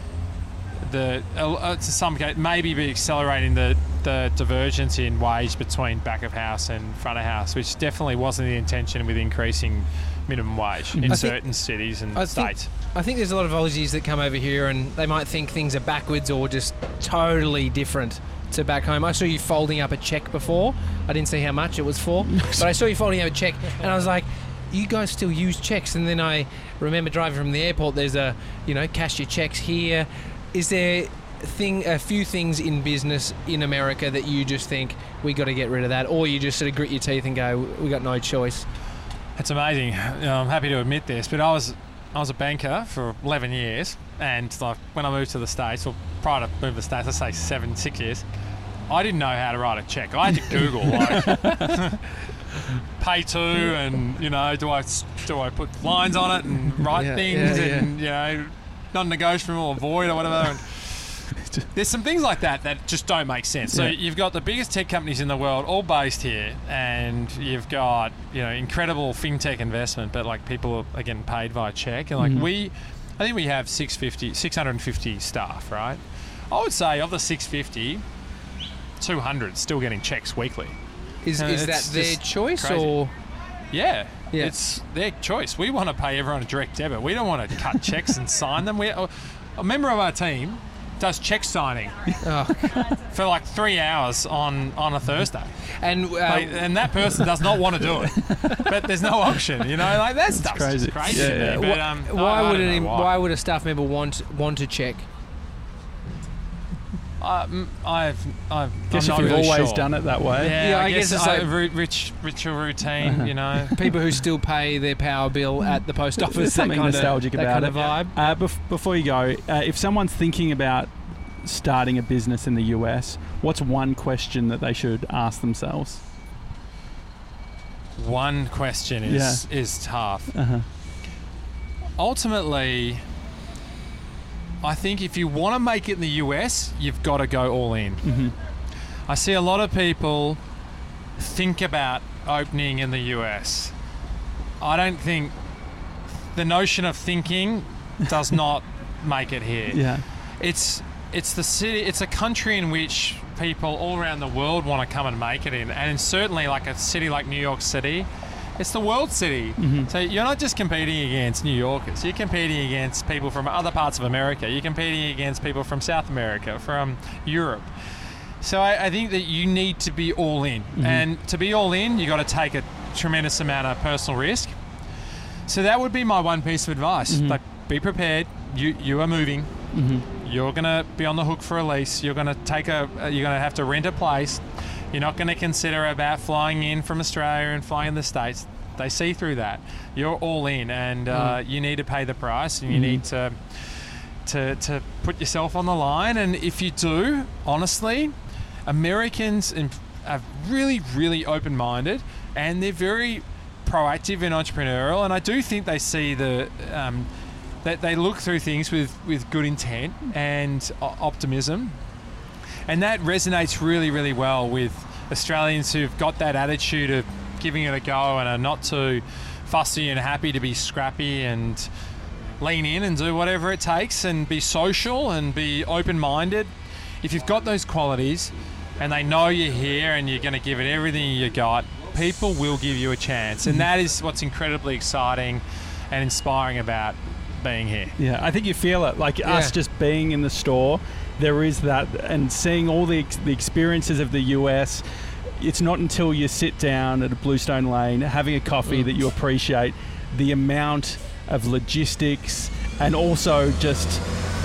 Speaker 3: to some case, maybe be accelerating the divergence in wage between back of house and front of house, which definitely wasn't the intention with increasing minimum wage in certain cities and states.
Speaker 2: I think there's a lot of Aussies that come over here and they might think things are backwards or just totally different to back home. I saw you folding up a check before. I didn't see how much it was for, but I saw you folding up a check and I was like, you guys still use checks? And then I remember driving from the airport, there's cash your checks here. Is there a few things in business in America that you just think we got to get rid of that, or you just sort of grit your teeth and go, we got no choice?
Speaker 3: It's amazing. I'm happy to admit this, but I was a banker for 11 years, and like when I moved to the States, or prior to moving to the States, let's say 6 years, I didn't know how to write a check. I had to Google like pay to, and do I put lines on it and write things and non-negotiable or void or whatever. And there's some things like that just don't make sense. So you've got the biggest tech companies in the world all based here, and you've got incredible fintech investment, but like people are getting paid via check. And like I think we have 650 staff, right? I would say of the 650, 200 still getting checks weekly.
Speaker 2: Is that their choice crazy. Or?
Speaker 3: Yeah, it's their choice. We want to pay everyone a direct debit. We don't want to cut checks and sign them. A member of our team does check signing for like 3 hours on a Thursday, and that person does not want to do it, but there's no option. Like that stuff's crazy.
Speaker 1: Yeah.
Speaker 3: But,
Speaker 2: why would a staff member want to check?
Speaker 3: I
Speaker 1: guess if you've always done it that way.
Speaker 3: Yeah, I guess it's like ritual routine,
Speaker 2: People who still pay their power bill at the post office.
Speaker 1: There's something nostalgic about
Speaker 2: that kind of
Speaker 1: vibe. Before you go, if someone's thinking about starting a business in the US, what's one question that they should ask themselves?
Speaker 3: One question is tough. Ultimately, I think if you want to make it in the US, you've got to go all in. I see a lot of people think about opening in the US. I don't think the notion of thinking does not make it here.
Speaker 1: Yeah.
Speaker 3: It's the city. It's a country in which people all around the world want to come and make it in, and certainly like a city like New York City, it's the world city. So you're not just competing against New Yorkers. You're competing against people from other parts of America. You're competing against people from South America, from Europe. So I think that you need to be all in, and to be all in, you got to take a tremendous amount of personal risk. So that would be my one piece of advice. Like, be prepared. You are moving. You're going to be on the hook for a lease. You're going to have to rent a place. You're not going to consider about flying in from Australia and flying in the States. They see through that. You're all in, and you need to pay the price, and you need to put yourself on the line. And if you do, honestly, Americans are really, really open-minded, and they're very proactive and entrepreneurial. And I do think they see that they look through things with good intent and optimism. And that resonates really, really well with Australians who've got that attitude of giving it a go and are not too fussy and happy to be scrappy and lean in and do whatever it takes and be social and be open-minded. If you've got those qualities and they know you're here and you're going to give it everything you got, people will give you a chance. And that is what's incredibly exciting and inspiring about being here.
Speaker 1: Yeah, I think you feel it. Like us just being in the store, there is that, and seeing all the experiences of the US. It's not until you sit down at a Bluestone Lane having a coffee that you appreciate the amount of logistics and also just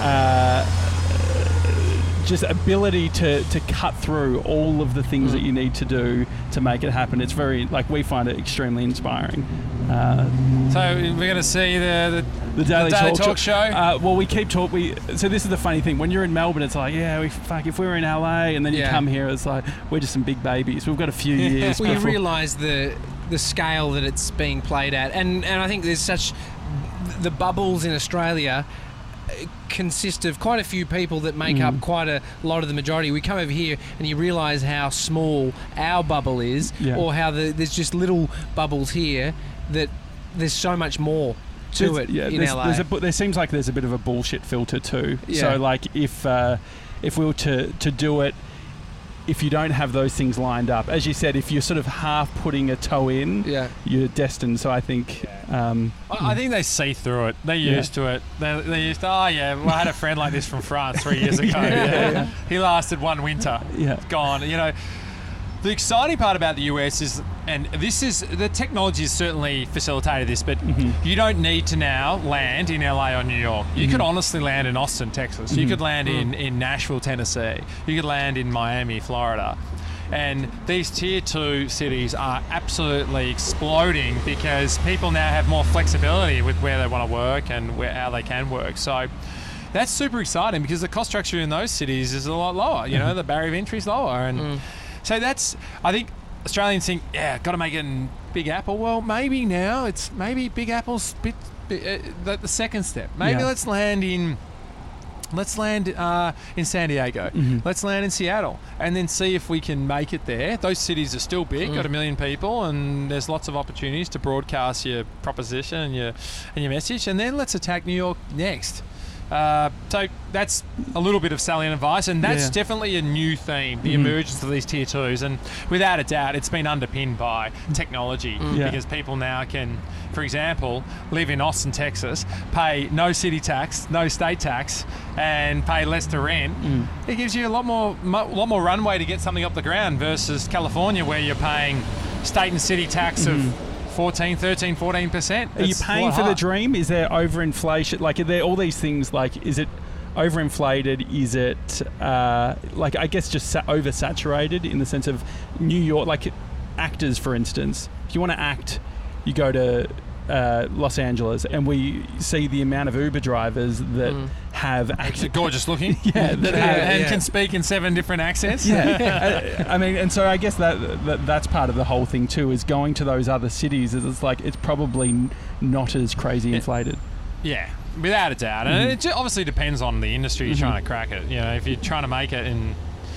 Speaker 1: ability to cut through all of the things that you need to do to make it happen. It's very, like, we find it extremely inspiring.
Speaker 3: So we're going to see the
Speaker 1: Daily
Speaker 3: Talk Show.
Speaker 1: Well, we keep talking. So this is the funny thing. When you're in Melbourne, it's like, if we were in LA, and then you come here, it's like, we're just some big babies. We've got a few years.
Speaker 2: Well, you realise the scale that it's being played at, and I think there's such, the bubbles in Australia consist of quite a few people that make up quite a lot of the majority. We come over here and you realise how small our bubble is, or how there's just little bubbles here, that there's so much more to it in LA.
Speaker 1: There seems like there's a bit of a bullshit filter too. So like if we were to do it, if you don't have those things lined up, as you said, if you're sort of half putting a toe in, you're destined. So I think
Speaker 3: I think they see through it. They're used to it. They're used to, I had a friend like this from France 3 years ago. He lasted one winter. Gone. You know, the exciting part about the US is, and this is, the technology has certainly facilitated this, but you don't need to now land in LA or New York. You could honestly land in Austin, Texas. You could land in Nashville, Tennessee. You could land in Miami, Florida. And these tier 2 cities are absolutely exploding because people now have more flexibility with where they want to work and how they can work. So that's super exciting because the cost structure in those cities is a lot lower. You know, the barrier of entry is lower. And so that's, I think Australians think, got to make it in Big Apple. Well, maybe now it's maybe Big Apple's the second step. Maybe let's land in San Diego. Let's land in Seattle and then see if we can make it there. Those cities are still big, got 1 million people, and there's lots of opportunities to broadcast your proposition and your message. And then let's attack New York next. So that's a little bit of salient advice, and that's definitely a new theme, the emergence of these tier 2s, and without a doubt it's been underpinned by technology because people now can, for example, live in Austin, Texas, pay no city tax, no state tax, and pay less to rent. It gives you a lot more runway to get something off the ground versus California, where you're paying state and city tax of 14%.
Speaker 1: Are you paying for the dream? Is there overinflation? Like, are there all these things? Like, is it overinflated? Is it like, I guess, just oversaturated in the sense of New York? Like, actors, for instance, if you want to act, you go to Los Angeles, and we see the amount of Uber drivers that have
Speaker 3: gorgeous looking, can speak in 7 different accents.
Speaker 1: I mean, and so I guess that's part of the whole thing too, is going to those other cities. Is it's like it's probably not as crazy inflated.
Speaker 3: Yeah, without a doubt, and it obviously depends on the industry you're trying to crack it. You know, if you're trying to make it in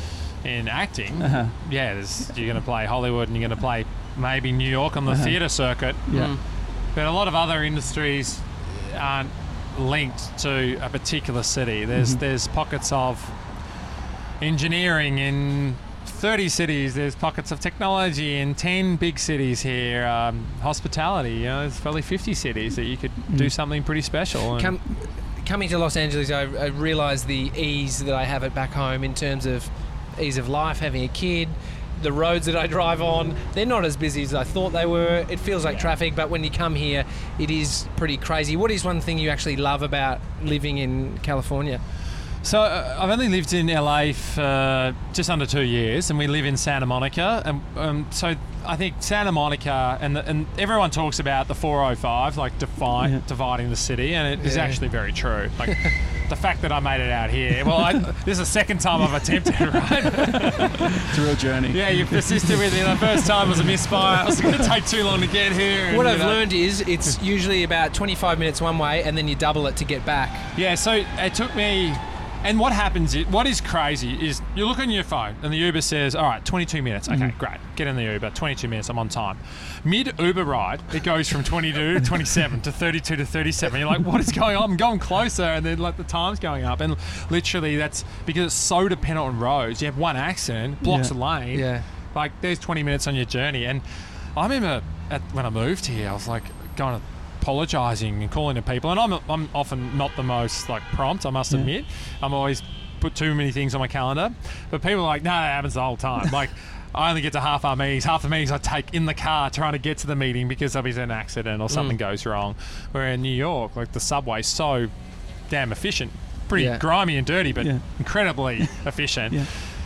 Speaker 3: in acting,
Speaker 1: Uh-huh.
Speaker 3: yeah, you're going to play Hollywood and you're going to play maybe New York on the theatre circuit.
Speaker 1: Yeah.
Speaker 3: But a lot of other industries aren't linked to a particular city. There's pockets of engineering in 30 cities. There's pockets of technology in 10 big cities here. Hospitality, there's probably 50 cities that you could do something pretty special. And
Speaker 2: Coming to Los Angeles, I realised the ease that I have it back home in terms of ease of life, having a kid. The roads that I drive on, they're not as busy as I thought they were. It feels like traffic, but when you come here, it is pretty crazy. What is one thing you actually love about living in California?
Speaker 3: So I've only lived in LA for just under 2 years, and we live in Santa Monica. And so I think Santa Monica, and everyone talks about the 405, like dividing the city, and it is actually very true. Like the fact that I made it out here. Well, this is the second time I've attempted, right?
Speaker 1: It's a real journey.
Speaker 3: Yeah, you persisted with it. The first time was a misfire. It was going to take too long to get here. And,
Speaker 2: what I've learned is it's usually about 25 minutes one way, and then you double it to get back.
Speaker 3: Yeah, so it took me. And what is crazy is you look on your phone and the Uber says, all right, 22 minutes. Okay, great. Get in the Uber. 22 minutes. I'm on time. Mid-Uber ride, it goes from 22 to 27 to 32 to 37. You're like, what is going on? I'm going closer. And then like the time's going up. And literally that's because it's so dependent on roads. You have one accident, blocks a lane.
Speaker 2: Yeah.
Speaker 3: Like there's 20 minutes on your journey. And I remember when I moved here, I was like going to apologising and calling to people, and I'm often not the most like prompt, I must admit. I'm always put too many things on my calendar, but people are like, no, that happens the whole time. Like I only get to half our meetings. Half the meetings I take in the car trying to get to the meeting because there'll be an accident or something goes wrong. Where in New York, like the subway's so damn efficient, pretty grimy and dirty, but incredibly efficient.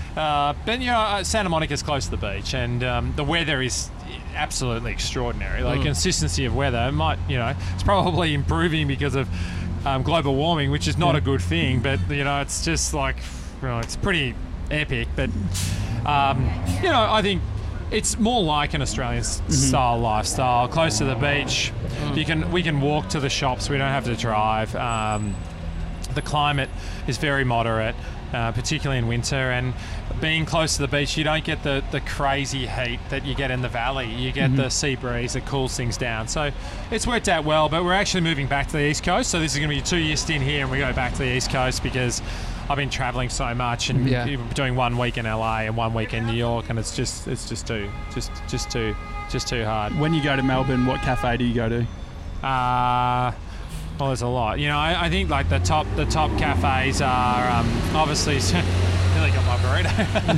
Speaker 3: But Santa Monica's close to the beach, and the weather is absolutely extraordinary. Like consistency of weather, it's probably improving because of global warming, which is not a good thing. But it's just like it's pretty epic. But I think it's more like an Australian style lifestyle, close to the beach. We can walk to the shops. We don't have to drive. The climate is very moderate, particularly in winter, and being close to the beach, you don't get the crazy heat that you get in the valley. You get the sea breeze that cools things down. So it's worked out well, but we're actually moving back to the East Coast. So this is going to be a 2-year stint here, and we go back to the East Coast because I've been traveling so much and doing 1 week in LA and 1 week in New York, and it's just too hard.
Speaker 1: When you go to Melbourne, what cafe do you go to?
Speaker 3: Well, there's a lot. I think like the top cafes are obviously. Nearly got my burrito.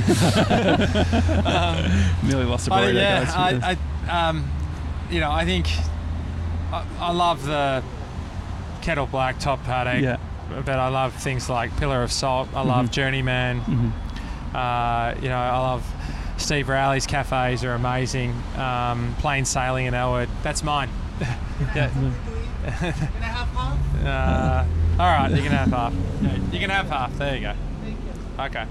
Speaker 1: Nearly lost a burrito, guys.
Speaker 3: I think I love the Kettle Black Top Paddock, but I love things like Pillar of Salt. I love Journeyman. I love Steve Rowley's cafes are amazing. Plain Sailing in Elwood. That's mine. Yeah.
Speaker 4: Can I have half?
Speaker 3: All right, you can have half. You can have half. There you go. Okay.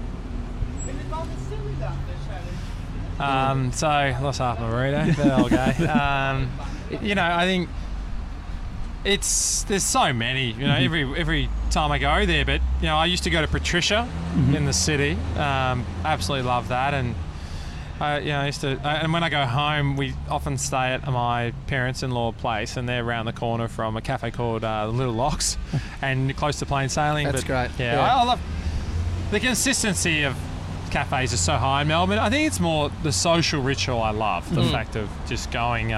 Speaker 3: So lost half my burrito, but I'll go. I think there's so many. Every time I go there, but I used to go to Patricia in the city. Absolutely love that, and I used to. And when I go home, we often stay at my parents-in-law place, and they're around the corner from a cafe called Little Locks, and close to Plain Sailing.
Speaker 2: That's great.
Speaker 3: Yeah, I love the consistency of cafes is so high in Melbourne. I think it's more the social ritual I love. The fact of just going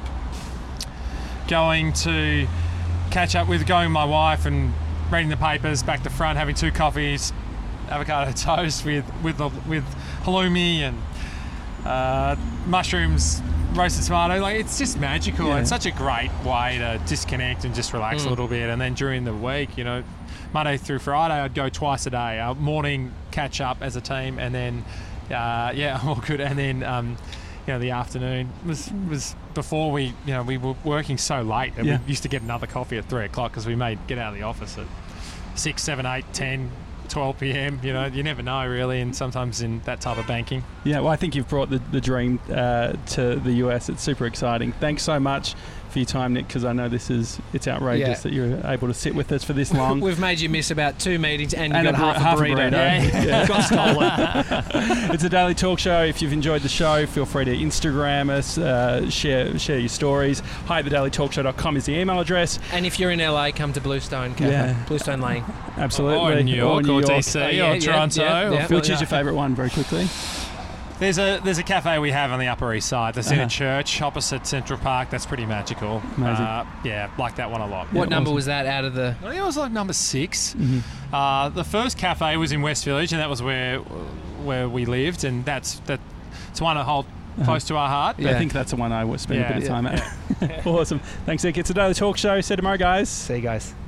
Speaker 3: to catch up with my wife and reading the papers back to front, having 2 coffees, avocado toast with halloumi and mushrooms, roasted tomato. Like it's just magical.
Speaker 1: Yeah.
Speaker 3: It's such a great way to disconnect and just relax a little bit. And then during the week, Monday through Friday, I'd go twice a day. Morning catch up as a team, and then all good. And then the afternoon was before we were working so late that we used to get another coffee at 3 o'clock because we get out of the office at 6, 7, 8, 10, 12 p.m. You never know really, and sometimes in that type of banking.
Speaker 1: Yeah, well, I think you've brought the dream to the US. It's super exciting. Thanks so much for your time, Nick, because I know it's outrageous that you're able to sit with us for this long.
Speaker 2: We've made you miss about 2 meetings and you got
Speaker 1: half a burrito.
Speaker 2: Yeah. Got stolen.
Speaker 1: It's a Daily Talk Show. If you've enjoyed the show, feel free to Instagram us, share your stories. hi@thedailytalkshow.com is the email address.
Speaker 2: And if you're in LA, come to Bluestone Cafe. Bluestone Lane.
Speaker 1: Absolutely.
Speaker 3: Or New York, or DC, or Toronto.
Speaker 1: Which is your favourite one, very quickly?
Speaker 3: There's a cafe we have on the Upper East Side. That's in a church opposite Central Park. That's pretty magical.
Speaker 1: Amazing.
Speaker 3: Like that one a lot.
Speaker 2: What number was that out of the...
Speaker 3: I think it was like number 6. The first cafe was in West Village, and that was where we lived, and it's one to hold close to our heart.
Speaker 1: I think that's the one I would spend a bit of time at. Awesome. Thanks, Nick. It's a Daily Talk Show. See you tomorrow, guys.
Speaker 2: See you guys.